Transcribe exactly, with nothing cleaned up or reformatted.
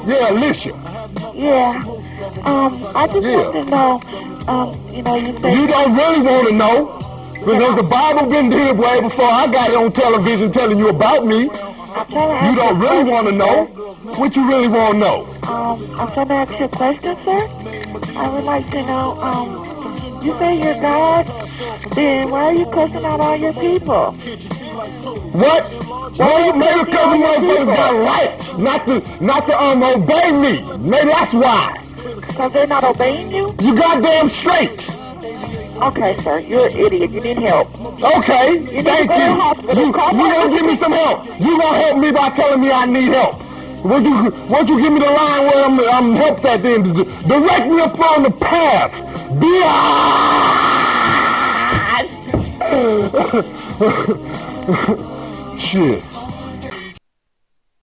Yeah, Alicia. Yeah. Um, I just Yeah. want to know, um, you know, you say... You don't really want to know. Because the Bible been here way before I got it on television telling you about me. I'm trying to ask You don't you a really question, want to know. sir. What you really want to know? Um, I'm trying to ask you a question, sir. I would like to know, um, you say you're God, then why are you cussing out all your people? What? Well, you maybe because the motherfuckers got rights not to, not to um, obey me. Maybe that's why. Because they're not obeying you? You goddamn straight. Okay, sir, you're an idiot. You need help. Okay, You need thank to go to you. the hospital. You, Call you gonna give me some help. You gonna help me by telling me I need help. Won't you, won't you give me the line where I'm, I'm helped at then? Direct me up on the path. Be Shit.